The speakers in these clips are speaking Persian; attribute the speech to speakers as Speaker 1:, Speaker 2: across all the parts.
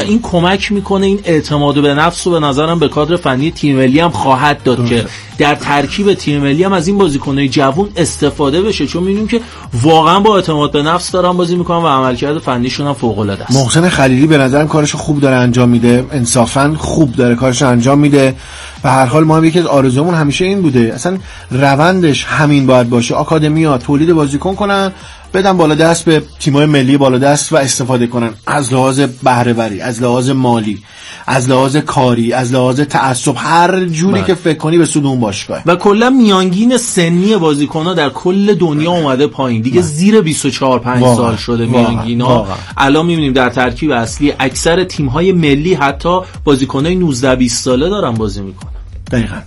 Speaker 1: این کمک میکنه این اعتماد به نفس رو به نظرم به کادر فنی تیم ملی هم خواهد داد که در ترکیب تیم ملی هم از این بازیکن‌های جوان استفاده بشه، چون می‌بینیم که واقعا با اعتماد به نفس دارن بازی میکنن و عملکرد فنیشون هم فوق‌العاده است.
Speaker 2: محسن خلیلی به نظرم کارشو خوب داره انجام میده، انصافا خوب داره کارشو انجام میده و هر حال ما هم یکی از آرزومون همیشه این بوده، اصلا روندش همین باید باشه، آکادمیا تولید بازیکن کنن بدن بالا دست به تیم‌های ملی بالا دست و استفاده کنن از لحاظ بهره وری، از لحاظ مالی، از لحاظ کاری، از لحاظ تعصب، هر جوری که فکر کنی به سود اون باشگاه.
Speaker 1: و کلا میانگین سنی بازیکن‌ها در کل دنیا اومده پایین دیگه، زیر 24-5 سال شده میانگینا. الان می‌بینیم در ترکیب اصلی اکثر تیم‌های ملی حتی بازیکن‌های 19-20 ساله دارن بازی میکنن.
Speaker 2: دقیقاً.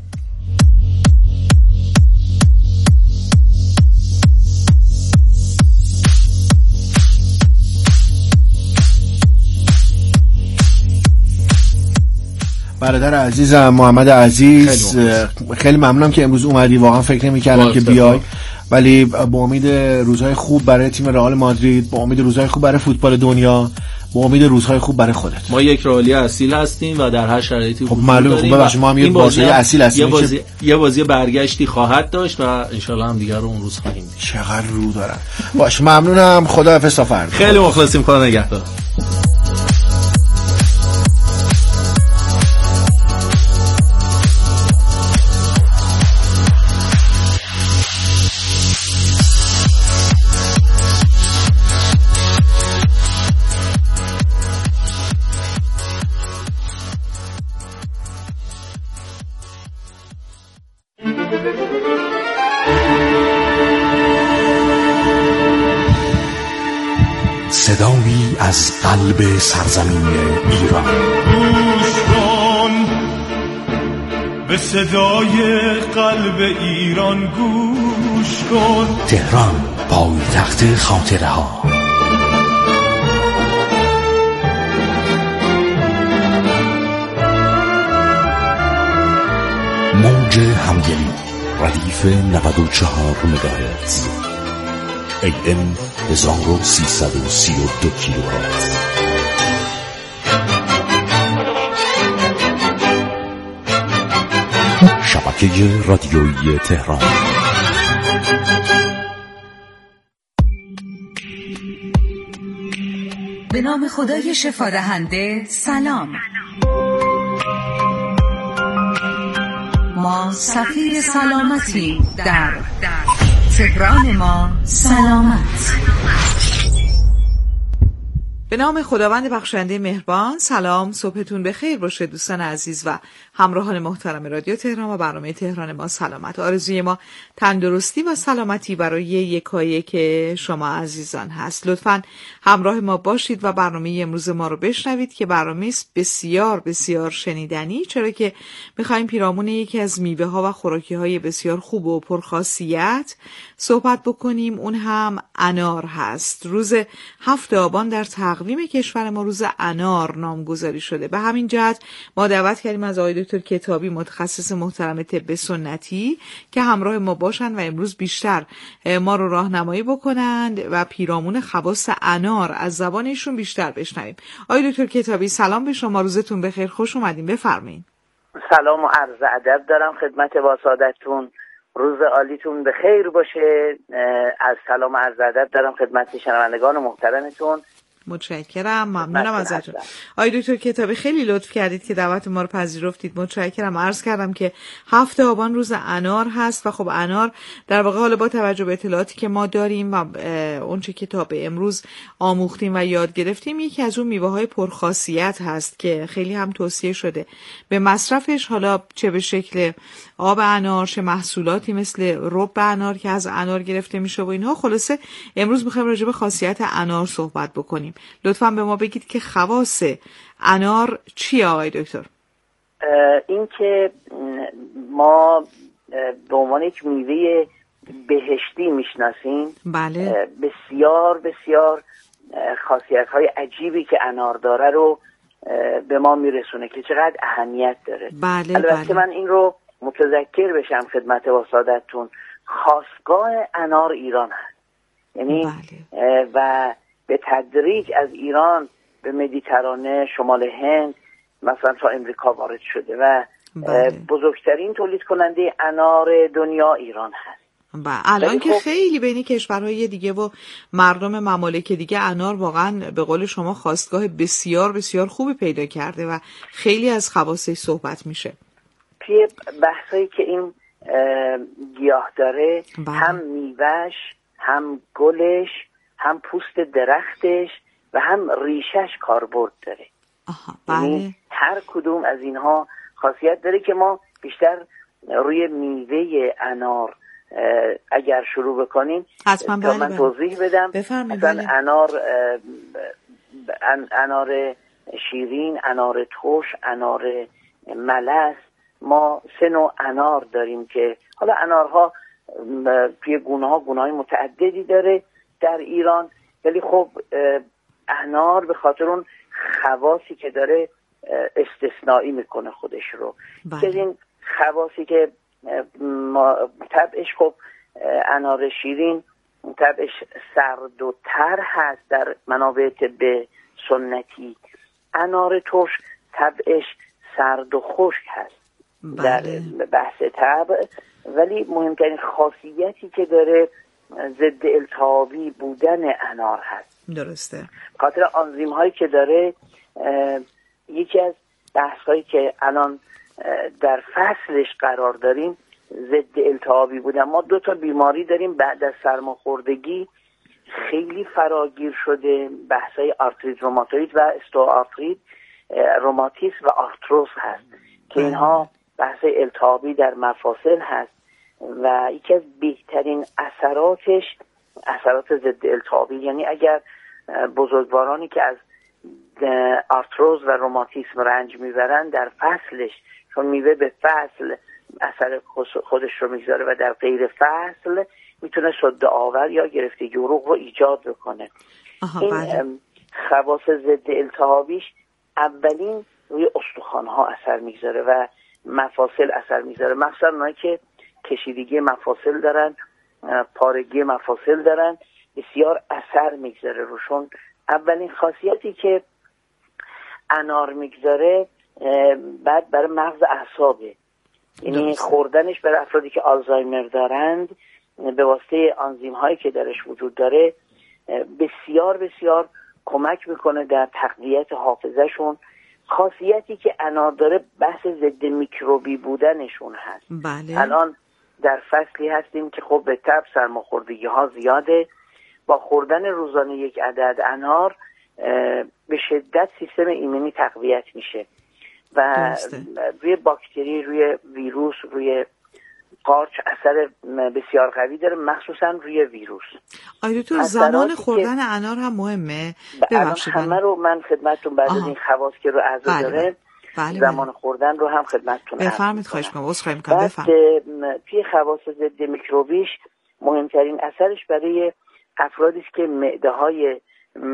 Speaker 2: برادر عزیزم محمد عزیز، خیلی ممنونم که امروز اومدی، واقعا فکر نمی‌کردم که بیای، ولی با امید روزهای خوب برای تیم رئال مادرید، با امید روزهای خوب برای فوتبال دنیا، با امید روزهای خوب برای خودت.
Speaker 1: ما یک رئالی اصیل هستیم و در هر شرایطی
Speaker 2: خب معلومه، خب ببخشید ما هم یک بازی اصیل هستیم،
Speaker 1: یه بازی برگشتی خواهد داشت و انشالله هم دیگه رو اون روز خواهیم دید.
Speaker 2: چقدر رو دارم. باشه ممنونم، خداحافظ تا فردا.
Speaker 1: خیلی مخلصیم، خدا نگهدار.
Speaker 3: صدایی از قلب سرزمین ایران. گوش کن به صدای قلب ایران، گوش کن. تهران، پایتخت خاطره ها. موج همگلی ردیف 94 مگاهرتز، AM 1332 کیلوهرتز. شبکه رادیویی تهران.
Speaker 4: به نام خدای شفادهنده. سلام. ما سفیر سلامتی در تهران. ما سلامت.
Speaker 5: به نام خداوند بخشنده مهربان. سلام، صبحتون بخیر باشه دوستان عزیز و همراهان محترم رادیو تهران و برنامه تهران ما سلامت. آرزوی ما تندرستی و سلامتی برای یکایک شما عزیزان هست. لطفاً همراه ما باشید و برنامه امروز ما رو بشنوید که برنامه است بسیار بسیار شنیدنی، چرا که می‌خوایم پیرامون یکی از میوه‌ها و خوراکی‌های بسیار خوب و پرخاصیت صحبت بکنیم. اون هم انار هست. روز 7 آبان در تقویم کشور ما روز انار نامگذاری شده. به همین جهت ما دعوت کردیم از آقای دکتر کتابی، متخصص محترم طب سنتی، که همراه ما باشند و امروز بیشتر ما رو راهنمایی بکنند و پیرامون خواص انار از زبان ایشون بیشتر بشنویم. آقای دکتر کتابی سلام به شما، روزتون بخیر، خوش اومدین، بفرمایید.
Speaker 6: سلام و عرض ادب دارم خدمت با سادتتون، روز عالیتون بخیر باشه. از سلام و عرض ادب دارم خدمت شنوندگان محترمتون.
Speaker 5: متشکرم، ممنونم ازتون. آقای دکتر کتابی خیلی لطف کردید که دعوت ما رو پذیرفتید، متشکرم. عرض کردم که 7 آبان روز انار هست و خب انار در واقع حالا با توجه به اطلاعاتی که ما داریم و اونچه که تا به امروز آموختیم و یاد گرفتیم، یکی از اون میوه‌های پرخاصیت هست که خیلی هم توصیه شده به مصرفش، حالا چه به شکل آب انار، چه محصولاتی مثل رب انار که از انار گرفته میشه و اینها. خلاصه امروز می‌خوایم راجع به خاصیت انار صحبت بکنیم. لطفاً به ما بگید که خواص انار چیه آقای دکتر؟
Speaker 6: این که ما به عنوان یک میوه بهشتی میشناسیم.
Speaker 5: بله.
Speaker 6: بسیار بسیار خاصیت‌های عجیبی که انار داره رو به ما میرسونه که چقدر اهمیت داره.
Speaker 5: بله.
Speaker 6: البته من این رو متذکر بشم خدمت واسادتون، خاستگاه انار ایران هست. یعنی و به تدریج از ایران به مدیترانه، شمال هند، مثلا تا امریکا وارد شده و بزرگترین تولید کننده انار دنیا ایران هست.
Speaker 5: الان که خیلی بین کشورهای دیگه و مردم ممالک دیگه انار واقعا به قول شما خواستگاه بسیار بسیار خوبی پیدا کرده و خیلی از خواصش صحبت میشه.
Speaker 6: توی بحثایی که این گیاه داره، هم میوهش، هم گلش، هم پوست درختش و هم ریشش کاربرد داره. یعنی هر کدوم از اینها خاصیت داره که ما بیشتر روی میوه انار اگر شروع بکنیم تا من توضیح بدم. مثلا انار شیرین، انار ترش، انار ملس، ما 3 نوع انار داریم که حالا انارها توی گونه‌های متعددی داره در ایران، ولی خب انار به خاطر اون خواصی که داره استثنایی میکنه خودش رو. که این خواصی که طبعش، خب انار شیرین طبعش سرد و تر هست در منابع طب سنتی، انار ترش طبعش سرد و خشک هست در بحث طبع، ولی مهمترین خاصیتی که داره ضد التهابی بودن انار هست.
Speaker 5: درسته.
Speaker 6: خاطر آنزیم هایی که داره، یکی از بحث هایی که الان در فصلش قرار داریم ضد التهابی بودن. ما 2 تا بیماری داریم بعد از سرماخوردگی خیلی فراگیر شده، بحث های آرتریت روماتوید و استئوآرتریت روماتیسم و آرتروز هست که اینها بحث التهابی در مفاصل هست و یکی از بهترین اثراتش اثرات ضد التهابی. یعنی اگر بزرگوارانی که از آرتروز و روماتیسم رنج میبرن در فصلش، چون میوه به فصل اثر خودش رو میگذاره و در غیر فصل میتونه سد آور یا گرفتگی عروق رو ایجاد بکنه. این خواص ضد التهابیش اولین روی استخوان‌ها اثر میگذاره و مفاصل اثر میگذاره، مخصوصا اونایی که کشیدگی مفاصل دارن، پارگی مفاصل دارن، بسیار اثر میگذاره روشون. اولین خاصیتی که انار میگذاره بعد برای مغز اعصابه، یعنی خوردنش برای افرادی که آلزایمر دارند به واسطه آنزیم هایی که درش وجود داره بسیار بسیار کمک میکنه در تقویت حافظهشون. خاصیتی که انار داره بحث ضد میکروبی بودنشون هست. الان در فصلی هستیم که خب به طب سرماخوردگی ها زیاده، با خوردن روزانه 1 عدد انار به شدت سیستم ایمنی تقویت میشه و روی باکتری، روی ویروس، روی قارچ اثر بسیار قوی داره، مخصوصا روی ویروس.
Speaker 5: آیا تو زمان خوردن انار هم مهمه؟
Speaker 6: ببخشید همه رو من خدمتتون بعد از این خواص که رو عرض داره زمان خوردن رو هم خدمتتون
Speaker 5: بفرمایید. خواهش می‌کنم. عذرخواهی می‌کنم.
Speaker 6: بفرمایید. توی خواص ضد میکروبیش مهمترین اثرش برای افرادی است که معده‌های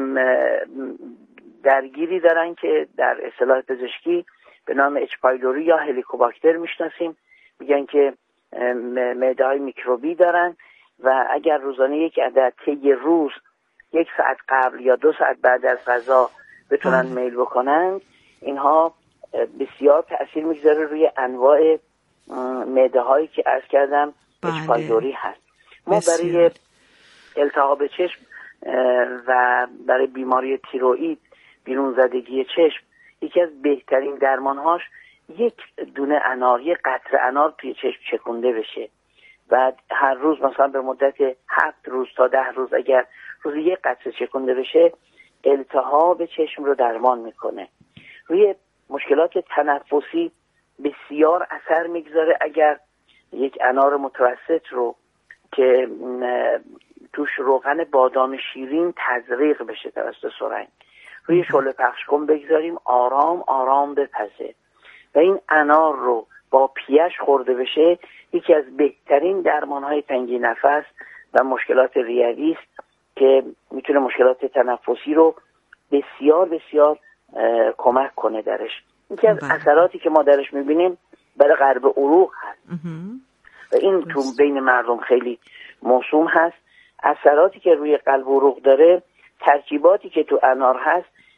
Speaker 6: درگیری دارن که در اصطلاح پزشکی به نام اچ پایلوری یا هلیکوباکتر میشناسیم. میگن که معده‌های میکروبی دارن و اگر روزانه 1 عدد طی روز 1 ساعت قبل یا 2 ساعت بعد از غذا بتونن میل بکنن، اینها بسیار تأثیر میگذاره روی انواع معده‌هایی که عرض کردم اچ پایلوری هست. ما برای التهاب چشم و برای بیماری تیروئید، بیرون زدگی چشم، یکی از بهترین درمانهاش 1 دونه انار، 1 قطره انار توی چشم چکونده بشه و هر روز مثلا به مدت 7 روز تا 10 روز اگر روزی 1 قطره چکونده بشه التهاب چشم رو درمان میکنه. روی مشکلات تنفسی بسیار اثر میگذاره اگر 1 انار متوسط رو که توش روغن بادام شیرین تزریق بشه توسط سرنگ روی شعله پخش کن بگذاریم، آرام آرام بپزه و این انار رو با پیش خورده بشه، یکی از بهترین درمان‌های تنگی نفس و مشکلات ریوی است که میتونه مشکلات تنفسی رو بسیار بسیار کمک کنه درش. یکی از اثراتی که ما درش میبینیم برای غرب عروق هست و این تو بین مردم خیلی موسوم هست. اثراتی که روی قلب و عروق داره، ترکیباتی که تو انار هست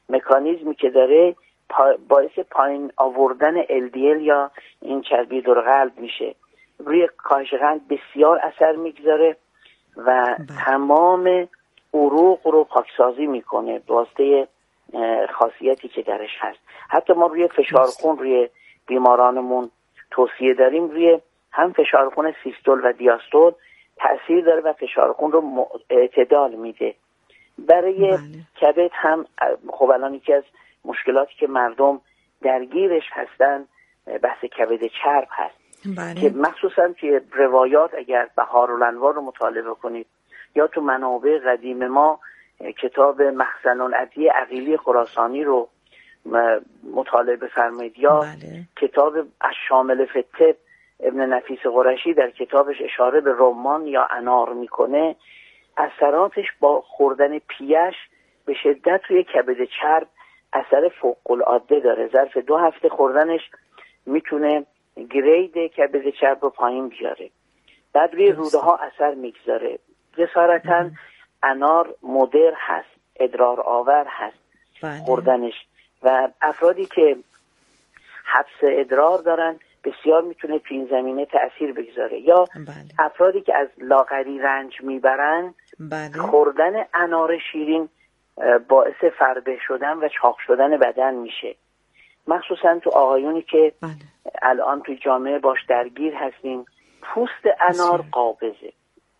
Speaker 6: مکانیزمی که داره باعث پایین آوردن LDL یا این چربی دور قلب میشه، روی کاهش قند بسیار اثر میگذاره و تمام عروق رو پاکسازی میکنه به واسطه خاصیتی که درش هست. حتی ما روی فشار خون روی بیمارانمون توصیه داریم روی هم فشار خون سیستول و دیاستول تأثیر داره و فشار خون رو اعتدال میده. برای کبد هم خب الان یکی از مشکلاتی که مردم درگیرش هستن بحث کبد چرب هست که مخصوصا توی روایات اگر بهارالانوار رو مطالعه کنید یا تو منابع قدیم ما کتاب مخزن الادویه عقیلی خراسانی رو مطالعه بفرمایید یا کتاب الشامل فی الطب ابن نفیس قرشی در کتابش اشاره به رمان یا انار میکنه، اثراتش با خوردن پیش به شدت روی کبد چرب اثر فوق العاده داره. ظرف 2 هفته خوردنش میتونه گرید کبد چرب رو پایین بیاره. بعد روی روده ها اثر میگذاره. جسارتا انار مدر هست، ادرار آور هست خوردنش و افرادی که حبس ادرار دارن بسیار میتونه تو این زمینه تأثیر بگذاره. یا افرادی که از لاغری رنج میبرن خوردن انار شیرین باعث فربه شدن و چاق شدن بدن میشه، مخصوصا تو آقایونی که الان توی جامعه باش درگیر هستیم. پوست انار قابضه.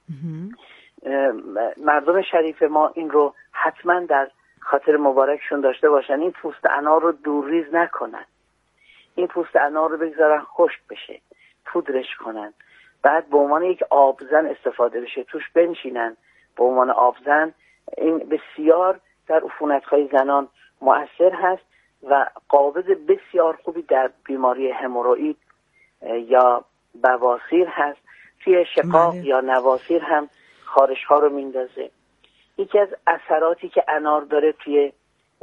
Speaker 6: مردم شریف ما این رو حتما در خاطر مبارکشون داشته باشن، این پوست انار رو دورریز نکنن، این پوست انار رو بگذارن خشک بشه، پودرش کنن، بعد به عنوان یک آبزن استفاده بشه، توش بنشینن به عنوان آبزن. این بسیار در عفونت‌های زنان مؤثر هست و قابض بسیار خوبی در بیماری هموروئید یا بواسیر هست. توی شقاق یا نواسیر هم خارش ها رو میندازه. یکی از اثراتی که انار داره توی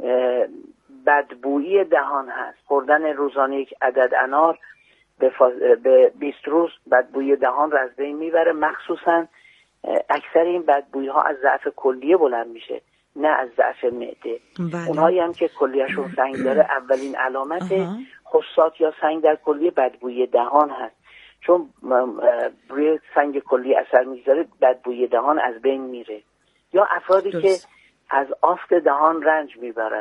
Speaker 6: بدبویی دهان هست. خوردن روزانه یک عدد انار به 20 روز بدبویی دهان رو از بین میبره. مخصوصا اکثر این بدبویی ها از ضعف کلیه بلند میشه، نه از ضعف معده. اونهایی هم که کلیهشون سنگ داره اولین علامت خصات یا سنگ در کلیه بدبویی دهان هست، چون روی سنگ کلی اثر میذاره بدبویی دهان از بین میره. یا افرادی که از آفت دهان رنج میبرن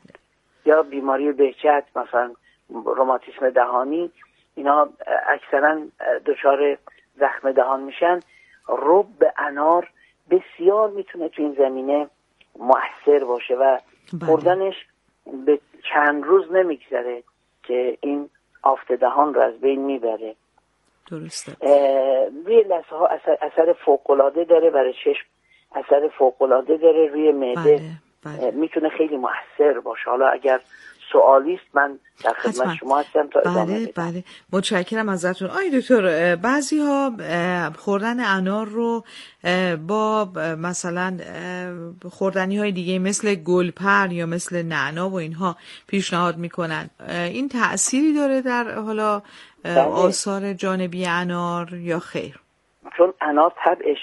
Speaker 6: یا بیماری بهجت مثلا روماتیسم دهانی، اینا اکثرا دچار زخم دهان میشن. رب انار بسیار میتونه تو این زمینه مؤثر باشه و خوردنش به چند روز نمیگذره که این آفت دهان رو از بین میبره.
Speaker 5: درسته.
Speaker 6: روی لثه ها اثر فوق‌العاده داره، برای چشم اثر فوق‌العاده داره، روی معده میتونه خیلی مؤثر باشه. حالا اگر سوالیست من در خدمت شما هستم تا ادامه بدم.
Speaker 5: بله متشکرم ازتون. آی دکتر، بعضی ها خوردن انار رو با مثلا خوردنی های دیگه مثل گلپر یا مثل نعنا و اینها پیشنهاد میکنن. این تأثیری داره در حالا آثار جانبی انار یا خیر؟
Speaker 6: چون انار طبعش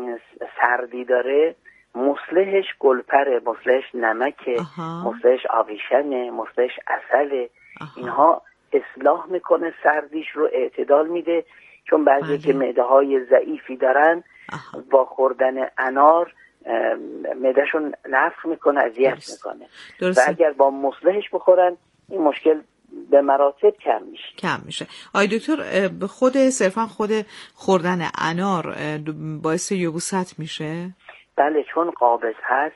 Speaker 6: سردی داره، مصلحش گلپره، مصلحش نمکه، مصلحش آویشنه، مصلحش عسله. اینها اصلاح میکنه، سردیش رو اعتدال میده. چون بعضی که معده های ضعیفی دارن با خوردن انار معدهشون نفخ میکنه، اذیت میکنه و اگر با مصلحش بخورن این مشکل به مراتب کم میشه.
Speaker 5: آی دکتر، صرفا خود خوردن انار باعث یبوست میشه؟
Speaker 6: بله، چون قابض هست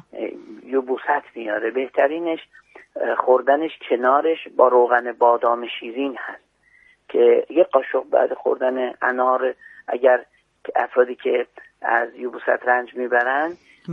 Speaker 6: یبوست میاره. بهترینش خوردنش کنارش با روغن بادام شیرین هست که یک قاشق بعد خوردن انار اگر افرادی که از یبوست رنج میبرن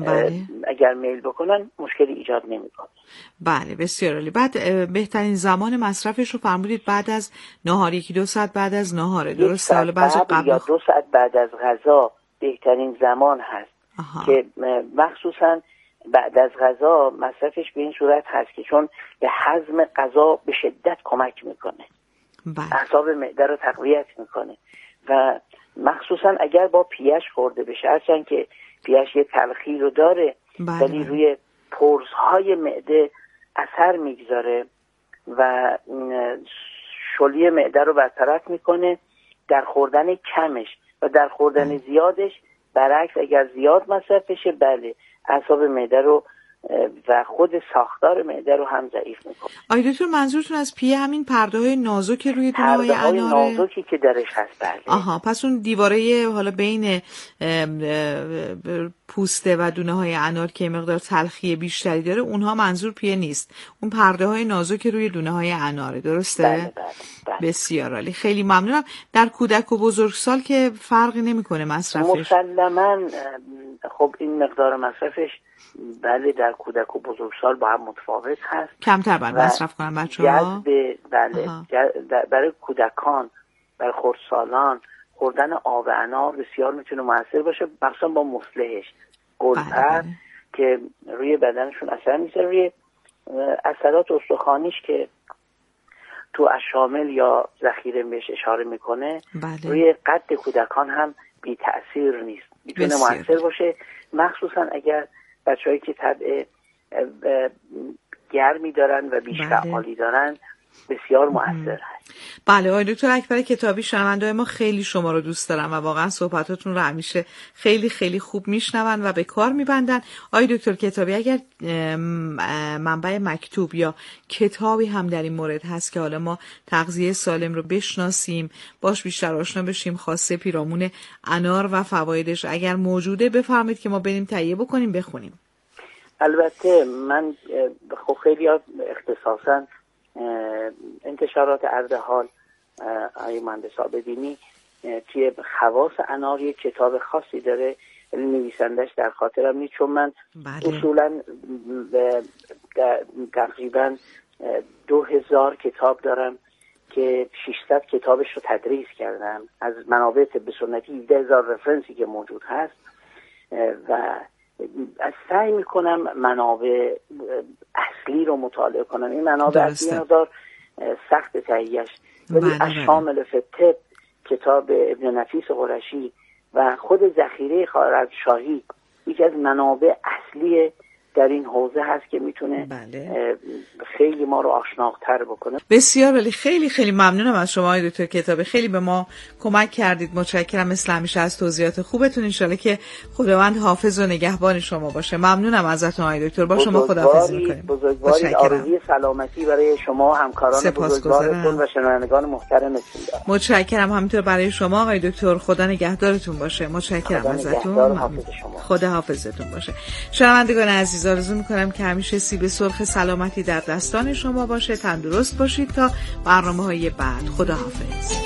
Speaker 6: اگر میل بکنن مشکلی ایجاد نمیکنه.
Speaker 5: بله بسیار عالی. بعد بهترین زمان مصرفش رو فرمودید بعد از نهار، 1-2 ساعت بعد از نهاره، درسته؟ حالا بعضی قبل
Speaker 6: یا 2 ساعت بعد از غذا بهترین زمان هست که مخصوصا بعد از غذا مصرفش به این صورت هست که چون به هضم غذا به شدت کمک میکنه، اعصاب معده رو تقویت میکنه و مخصوصا اگر با پیش خورده بشه، هرچند که پیش یه تلخی رو داره ولی روی پرزهای معده اثر میگذاره و شلی معده رو برطرف میکنه در خوردن کمش و در خوردن زیادش. برعکس اگر زیاد مصرف بشه بله اعصاب معده رو و خود ساختار معده رو هم ضعیف میکنه.
Speaker 5: آقای دکتر منظورتون از پیه همین پرده‌های نازک روی دونه‌های اناره؟
Speaker 6: پرده‌های نازکی که درش هست بله.
Speaker 5: آها، پس اون دیواره حالا بین پوسته و دونه‌های انار که مقدار تلخی بیشتری داره اونها منظور پیه نیست، اون پرده‌های نازک روی دونه‌های اناره، درسته؟
Speaker 6: بله.
Speaker 5: بسیار عالی، خیلی ممنونم. در کودک و بزرگسال که فرقی نمیکنه مصرفش؟
Speaker 6: مسلماً خب این مقدار مصرفش بله در کودک و بزرگسال با هم متفاوت هست.
Speaker 5: کمتر باید مصرف کنن بچه‌ها؟
Speaker 6: بله برای کودکان، برای خردسالان خوردن آب انار بسیار میتونه موثر باشه، مخصوصا با مصلحش گلپر که روی بدنشون اثر میذاره، روی اثرات استخوانیش که تو اشامل یا ذخیره بهش اشاره میکنه.
Speaker 5: بله.
Speaker 6: روی قد کودکان هم بی تأثیر نیست، میتونه موثر باشه، مخصوصا اگر بچه‌هایی که طبع گرمی دارن و بیش فعالی دارن بسیار مؤثر هست.
Speaker 5: بله آقای دکتر اکبر کتابی، شنونده‌های ما خیلی شما رو دوست دارن و واقعا صحبتاتون رو همیشه خیلی خیلی خوب میشنون و به کار میبندن. آقای دکتر کتابی اگر منبع مکتوب یا کتابی هم در این مورد هست که حالا ما تغذیه سالم رو بشناسیم، باش بیشتر آشنا بشیم، خاصه پیرامون انار و فوایدش اگر موجوده بفرمایید که ما بریم تهیه بکنیم بخونیم.
Speaker 6: البته من خب خیلی اختصاصا انتشارات اردحال آقای مهندس عابدینی توی خواص انار یک کتاب خاصی داره، نویسندش در خاطرم نیست چون من اصولا تقریبا 2000 کتاب دارم که 600 کتابش رو تدریس کردم از منابع طب سنتی، 10000 رفرنسی که موجود هست و سعی میکنم منابع اصلی رو مطالعه کنم. این منابع اصلی مقدار سخت تهیه‌اش، ولی الشامل فی الطب کتاب ابن نفیس قرشی و خود ذخیره خارزمشاهی یکی از منابع اصلی در این حوزه هست که میتونه خیلی ما رو آشناختر بکنه.
Speaker 5: بسیار ولی خیلی خیلی ممنونم از شما آقای دکتر کتابی، خیلی به ما کمک کردید. متشکرم مثل همیشه از توضیحات خوبتون. ان شاءالله که خداوند حافظ و نگهبان شما باشه. ممنونم ازتون آقای دکتر. با شما خداحافظی می‌کنیم.
Speaker 6: بزرگواری آرزوی سلامتی برای شما و همکاران بزرگوارتون و شنوندگان محترمتون دارم.
Speaker 5: متشکرم. همینطور برای شما آقای دکتر. خدا نگهدارتون باشه. متشکرم ازتون. خدا حافظتون باشه. شنوندگان عزیز آرزو میکنم که همیشه سیب سرخ سلامتی در دستان شما باشه. تندرست باشید تا برنامه‌های بعد. خدا حافظ.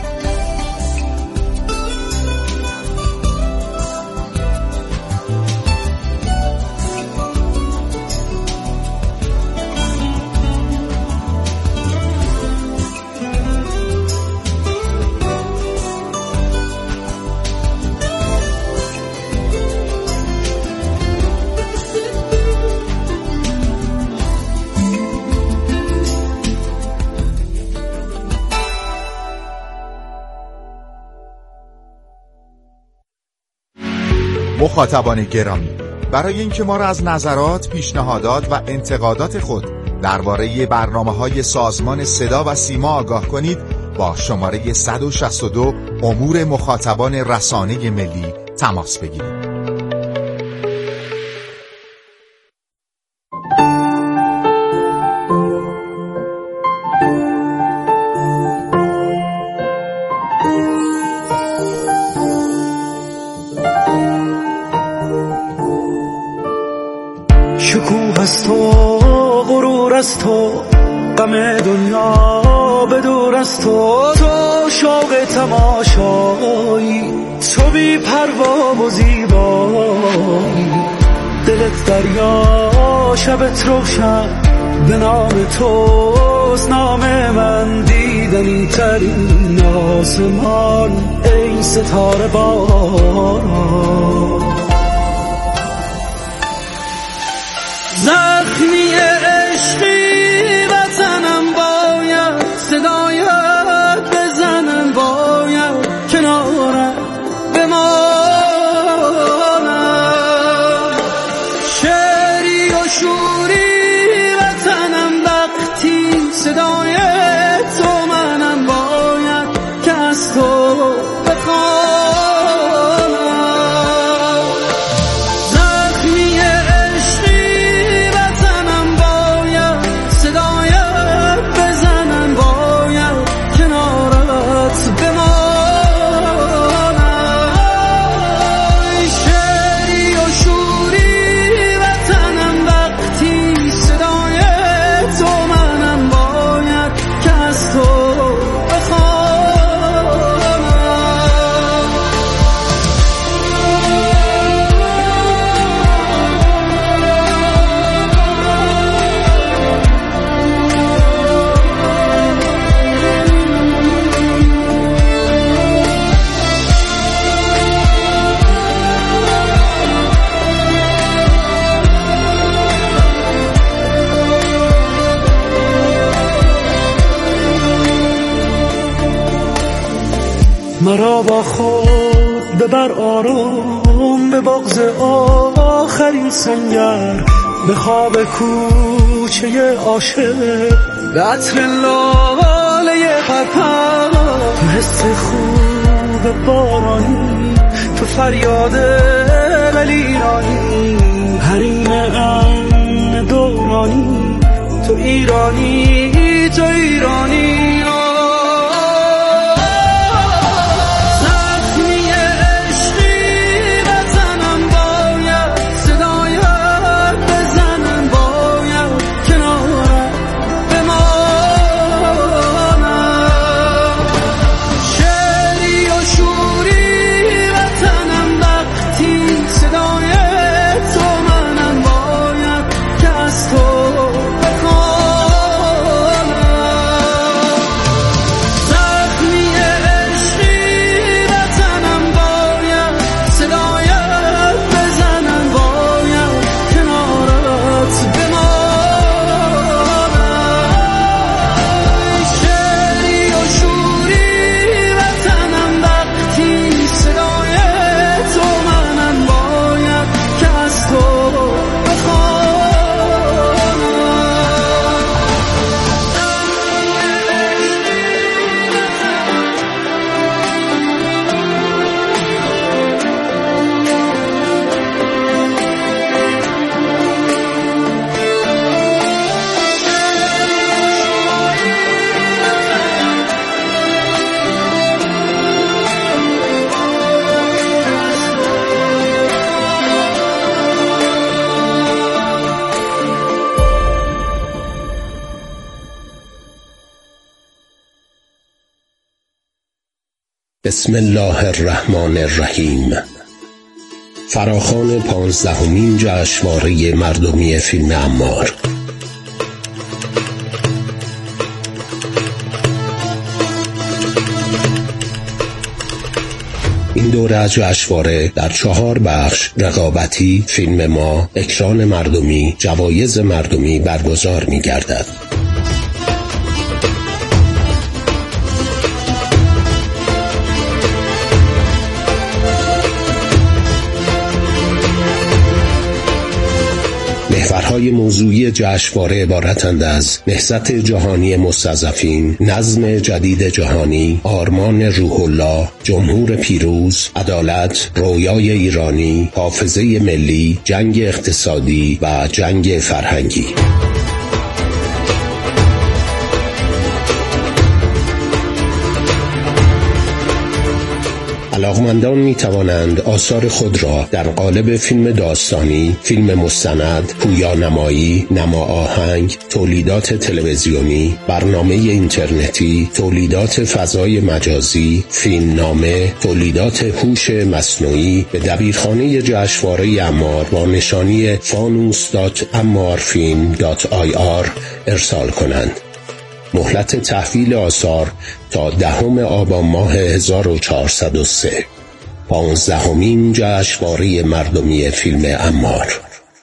Speaker 7: مخاطبان گرامی، برای اینکه ما را از نظرات، پیشنهادات و انتقادات خود درباره برنامه‌های سازمان صدا و سیما آگاه کنید، با شماره 162 امور مخاطبان رسانه ملی تماس بگیرید.
Speaker 8: از تو غرور از تو غم دنیا بدور از تو شوق تماشایی تو بی پروا و زیبایی دلت دریا شبت روشن به نام توست نام من دیدنی ترین آسمان ای ستاره باران زخمی عشقی وطنم باید صدایت بزنم باید کنارم بمانم شعری و شوری وطن مرا با خود ببر آروم به بغض آخرین سنگر، به خواب کوچه عاشق، به عطر لاله پرپر، تو حس خوب بارانی، تو فریاد ایرانی، حریم امن دورانی، تو ایرانی، تو ایرانی.
Speaker 9: بسم الله الرحمن الرحیم. فراخوان 15مین جشنواره مردمی فیلم عمار. این دوره از جشنواره در 4 بخش رقابتی، فیلم ما، اکران مردمی، جوایز مردمی برگزار می‌گردد. محورهای موضوعی جشنواره عبارتند از نهضت جهانی مستضعفین، نظم جدید جهانی، آرمان روح الله، جمهور پیروز، عدالت، رویای ایرانی، حافظه ملی، جنگ اقتصادی و جنگ فرهنگی. علاقمندان می توانند آثار خود را در قالب فیلم داستانی، فیلم مستند، پویانمایی، نما آهنگ، تولیدات تلویزیونی، برنامه اینترنتی، تولیدات فضای مجازی، فیلمنامه، تولیدات هوش مصنوعی به دبیرخانه جشنواره عمار با نشانی fanus.ammarfilm.ir ارسال کنند. مهلت تحویل آثار تا 10 آبان ماه 1403. 15مین جشنواره مردمی فیلم عمار.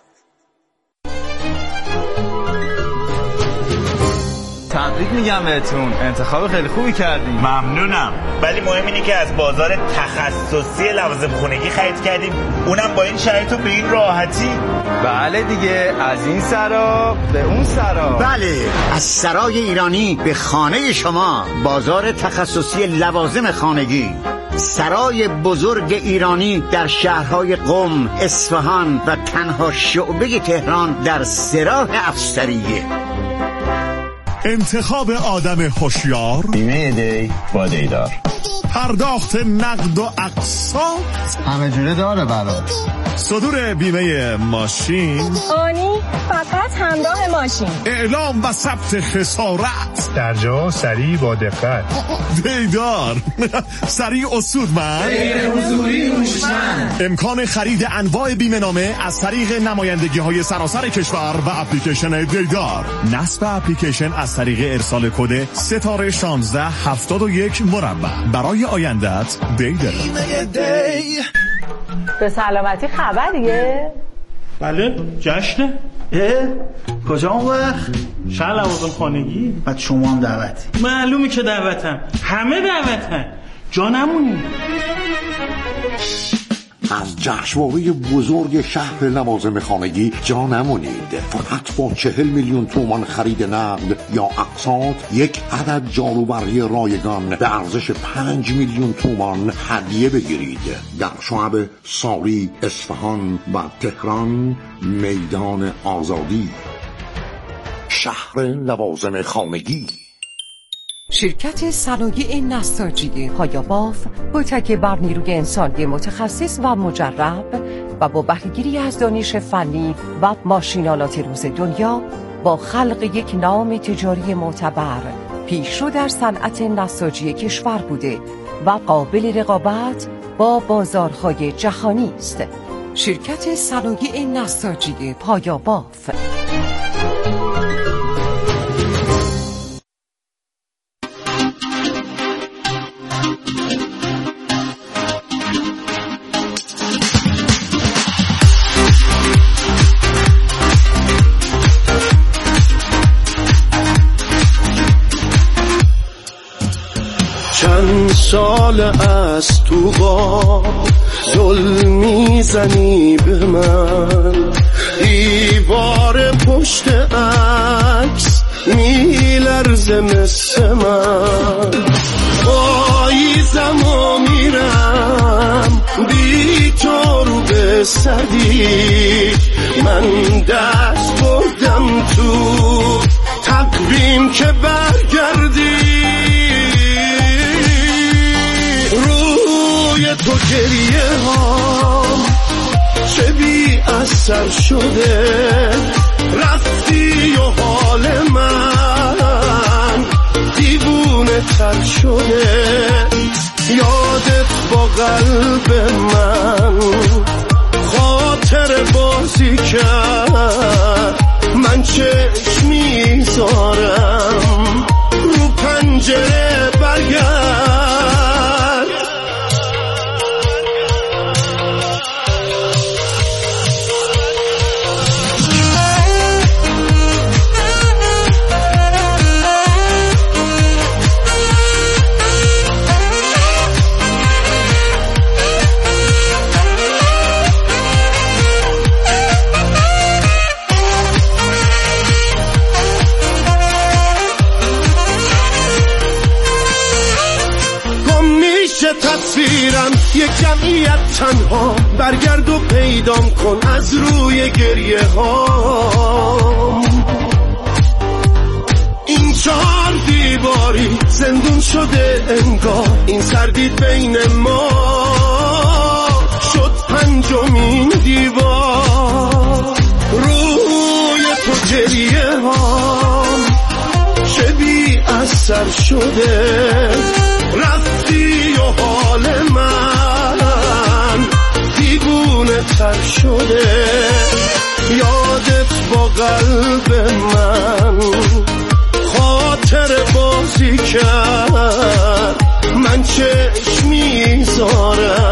Speaker 10: تبریک میگم بهتون، انتخاب خیلی خوبی کردیم.
Speaker 11: ممنونم، ولی مهم اینه که از بازار تخصصی لوازم خونگی خرید کردیم، اونم با این شرایط و به این راحتی.
Speaker 10: بله دیگه، از این سرا به اون سرا.
Speaker 12: بله، از سرای ایرانی به خانه شما، بازار تخصصی لوازم خانگی، سرای بزرگ ایرانی در شهرهای قم، اصفهان و تنها شعبه تهران در سراح افسریه.
Speaker 13: انتخاب آدم هوشیار،
Speaker 14: بیمه دی با دیدار،
Speaker 13: پرداخت نقد و اقساط
Speaker 14: همه جوره داره برات،
Speaker 13: صدور بیمه ماشین
Speaker 15: آنی فقط همراه ماشین،
Speaker 13: اعلام و ثبت خسارت
Speaker 14: در جا سریع با دقت،
Speaker 13: دیدار سریع اصولمند،
Speaker 16: غیر حضوری هوشمند،
Speaker 13: امکان خرید انواع بیمه نامه از طریق نمایندگی های سراسر کشور و اپلیکیشن دیدار. نصب اپلیکیشن از طریق ارسال کد ستاره 1671 مربع. برای آیندت دیدار.
Speaker 15: به سلامتی خبریه؟
Speaker 17: بله، جشنه. کجا اون وقت؟ شهر لوازم خانگی.
Speaker 18: بعد شما هم دعوتی؟
Speaker 17: معلومه که دعوتم، همه دعوتن. جا نمونی.
Speaker 18: از جشنواره بزرگ شهر لوازم خانگی جا نمونید. فقط با 40 میلیون تومان خرید نقد یا اقساط یک عدد جاروبری رایگان به ارزش 5 میلیون تومان هدیه بگیرید. در شعب ساری، اصفهان و تهران، میدان آزادی. شهر لوازم خانگی.
Speaker 19: شرکت صنایع نساجی پایاباف با تکیه بر نیروی انسانی متخصص و مجرب و با بهره‌گیری از دانش فنی و ماشینالات روز دنیا با خلق یک نام تجاری معتبر پیشرو در صنعت نساجی کشور بوده و قابل رقابت با بازارهای جهانی است. شرکت صنایع نساجی پایاباف.
Speaker 8: چند سال از تو غاب ظلم میزنی به من، دیوار پشت عکس میلرزه مثل من، پاییزم و میرم بی تو رو به صدیق، من دست بردم تو تقویم که برگردی، تو گریه ها چه بی اثر شده، رفتی و حال من دیوونه تر شده، یادت با قلب من خاطر بازی کرد، من چشم میذارم رو پنجره برگرد. تصویرم یک جمعیت تنها، برگرد و پیدام کن از روی گریه ها، این 4 دیواری زندون شده انگار، این سردید بین ما شد 5مین دیوار، روی تو گریه ها چه بی اثر شده، رفتی و حال من دیوونه تر شده، یادت با قلب من خاطر بازی کرد، من چشم میذارم